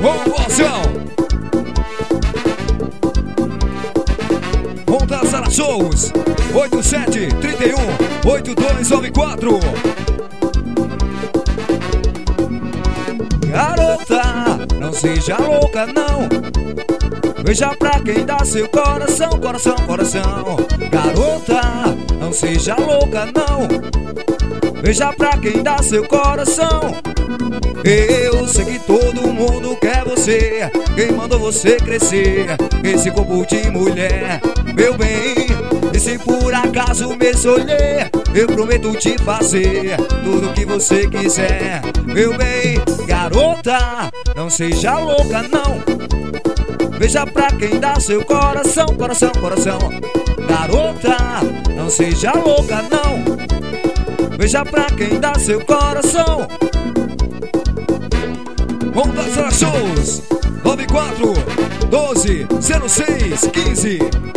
Bombozão. Monta Sala Shows 8731-8294. Garota, não seja louca não. Veja pra quem dá seu coração, coração, coração. Garota, não seja louca não. Veja pra quem dá seu coração. Eu sei que todo mundo quer você. Quem mandou você crescer? Esse corpo de mulher, meu bem. E se por acaso me escolher, eu prometo te fazer tudo que você quiser, meu bem. Garota, não seja louca não. Veja pra quem dá seu coração, coração, coração. Garota, não seja louca não. Veja pra quem dá seu coração. Monta Sala Shows 94-12-06-15.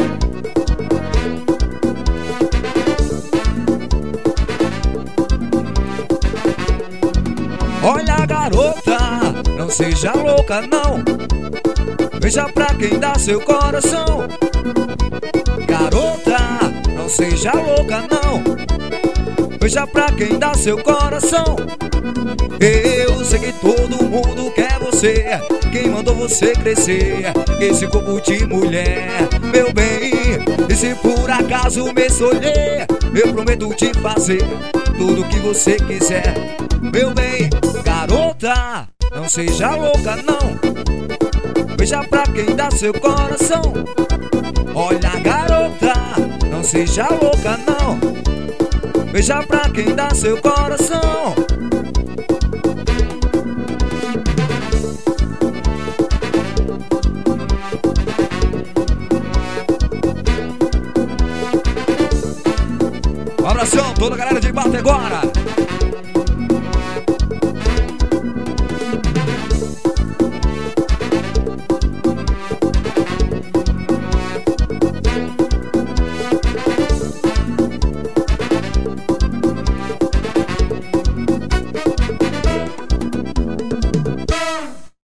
Olha, garota, não seja louca não. Veja pra quem dá seu coração. Garota, não seja louca não. Veja pra quem dá seu coração. Eu sei que todo mundo quer você. Quem mandou você crescer? Esse corpo de mulher, meu bem. E se por acaso me escolher, eu prometo te fazer tudo que você quiser, meu bem. Garota, não seja louca não. Veja pra quem dá seu coração. Olha, garota, não seja louca não. Veja pra quem dá seu coração. Um abração, toda a galera de Bata agora.